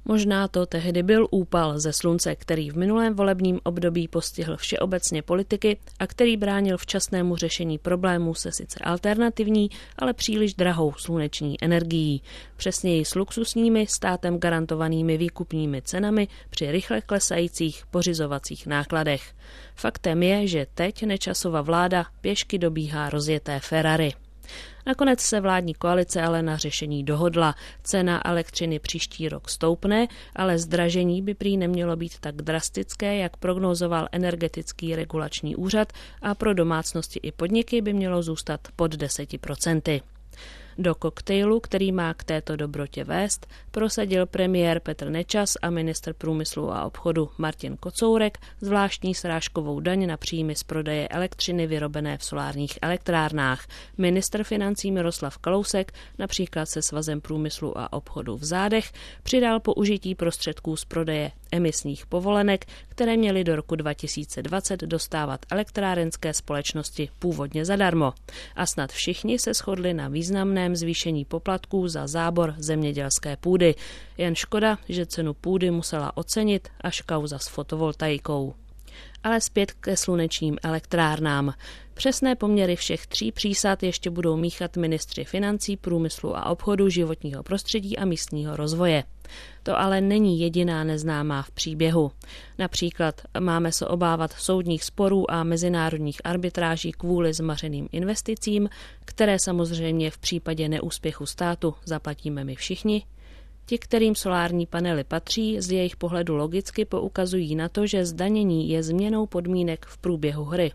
Možná to tehdy byl úpal ze slunce, který v minulém volebním období postihl všeobecně politiky a který bránil včasnému řešení problémů se sice alternativní, ale příliš drahou sluneční energií. Přesněji s luxusními, státem garantovanými výkupními cenami při rychle klesajících pořizovacích nákladech. Faktem je, že teď Nečasova vláda pěšky dobíhá rozjeté Ferrari. Nakonec se vládní koalice ale na řešení dohodla. Cena elektřiny příští rok stoupne, ale zdražení by prý nemělo být tak drastické, jak prognózoval Energetický regulační úřad, a pro domácnosti i podniky by mělo zůstat pod 10%. Do koktejlu, který má k této dobrotě vést, prosadil premiér Petr Nečas a ministr průmyslu a obchodu Martin Kocourek zvláštní srážkovou daň na příjmy z prodeje elektřiny vyrobené v solárních elektrárnách. Ministr financí Miroslav Kalousek, například se Svazem průmyslu a obchodu v zádech, přidal použití prostředků z prodeje emisních povolenek, které měly do roku 2020 dostávat elektrárenské společnosti původně zadarmo. A snad všichni se shodli na významném zvýšení poplatků za zábor zemědělské půdy. Jen škoda, že cenu půdy musela ocenit až kauza s fotovoltaikou. Ale zpět ke slunečním elektrárnám. Přesné poměry všech tří přísad ještě budou míchat ministři financí, průmyslu a obchodu, životního prostředí a místního rozvoje. To ale není jediná neznámá v příběhu. Například máme se obávat soudních sporů a mezinárodních arbitráží kvůli zmařeným investicím, které samozřejmě v případě neúspěchu státu zaplatíme my všichni. Ti, kterým solární panely patří, z jejich pohledu logicky poukazují na to, že zdanění je změnou podmínek v průběhu hry.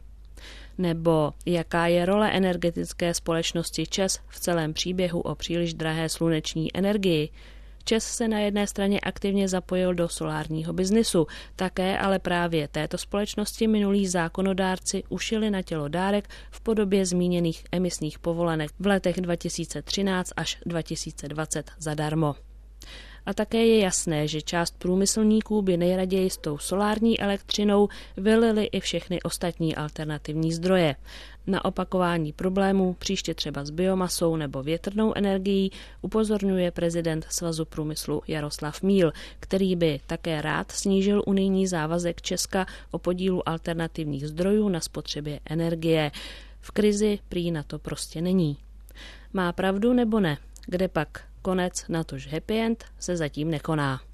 Nebo jaká je role energetické společnosti ČEZ v celém příběhu o příliš drahé sluneční energii. ČEZ se na jedné straně aktivně zapojil do solárního biznisu, také ale právě této společnosti minulí zákonodárci ušili na tělo dárek v podobě zmíněných emisních povolenek v letech 2013 až 2020 zadarmo. A také je jasné, že část průmyslníků by nejraději s tou solární elektřinou vylili i všechny ostatní alternativní zdroje. Na opakování problémů, příště třeba s biomasou nebo větrnou energií, upozorňuje prezident Svazu průmyslu Jaroslav Míl, který by také rád snížil unijní závazek Česka o podílu alternativních zdrojů na spotřebě energie. V krizi prý na to prostě není. Má pravdu nebo ne? Kde pak? Konec, natož happy end se zatím nekoná.